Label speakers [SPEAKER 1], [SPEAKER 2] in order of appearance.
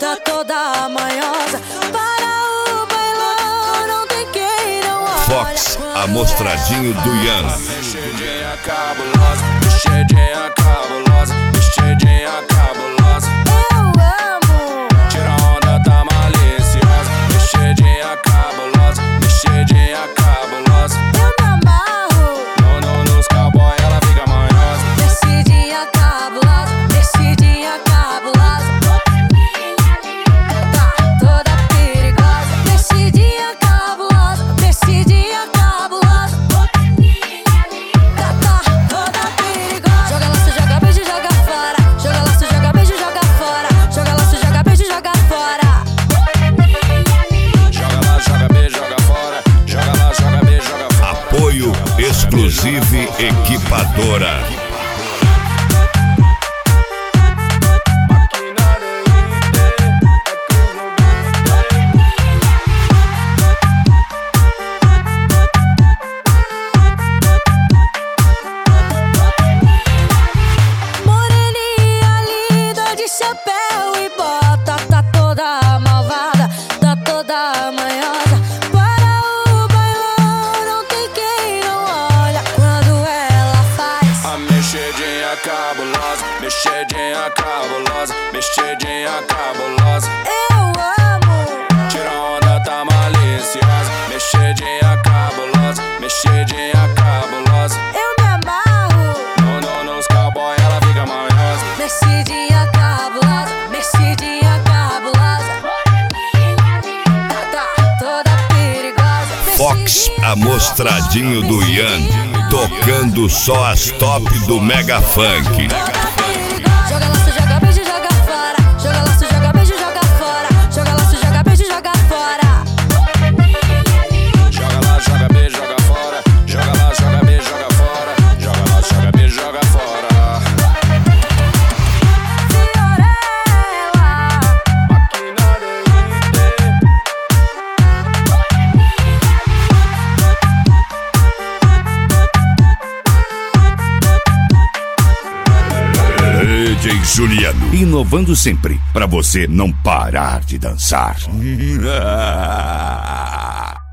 [SPEAKER 1] tá toda manhosa. Para o bailão, não tem quem não olha.
[SPEAKER 2] Fox, amostradinho do Ian.
[SPEAKER 3] Mexidinha cabulosa, mexidinha cabulosa, mexidinha cabulosa.
[SPEAKER 1] Eu amo.
[SPEAKER 3] Tira onda, tá maliciosa. Mexidinha cabulosa, mexidinha cabulosa.
[SPEAKER 1] Eu me amarro.
[SPEAKER 3] Nos cowboy ela fica manhosa.
[SPEAKER 1] Mexidinha cabulosa, mexidinha cabulosa. Tá toda perigosa. Mexidinha cabulosa, mexidinha cabulosa. Tá toda perigosa. Joga laço, joga beijo, joga fora. Joga laço, joga beijo, joga fora. Joga laço, joga beijo, joga fora.
[SPEAKER 3] Joga lá, joga beijo, joga fora. Joga lá, joga beijo, joga fora.
[SPEAKER 2] Apoio Exclusive Equipadora.
[SPEAKER 1] Moreninha linda de chapéu e bota, tá toda malvada, tá toda manhosa. Para o bailão, não tem quem não olha quando ela faz.
[SPEAKER 3] A mexidinha cabulosa, mexidinha cabulosa, mexidinha cabulosa.
[SPEAKER 1] Eu amo.
[SPEAKER 3] Tira onda, tá maliciosa. Mexidinha cabulosa, mexidinha cabulosa.
[SPEAKER 1] Eu me amarro.
[SPEAKER 3] Nos cowboy ela fica manhosa.
[SPEAKER 1] Mexidinha cabulosa, mexidinha cabulosa. Tá toda perigosa.
[SPEAKER 2] Fox, amostradinho do Ian. Tocando só as top do Mega Funk.
[SPEAKER 1] Joga laço, joga beijo, joga fora. Joga laço, joga beijo, joga fora. Joga laço, joga beijo, joga fora.
[SPEAKER 3] Joga lá, joga beijo, joga fora. Joga lá, joga beijo, joga fora. Joga lá, joga beijo, joga fora.
[SPEAKER 1] Fiorella.
[SPEAKER 2] DJ Juliano, inovando sempre, pra você não parar de dançar.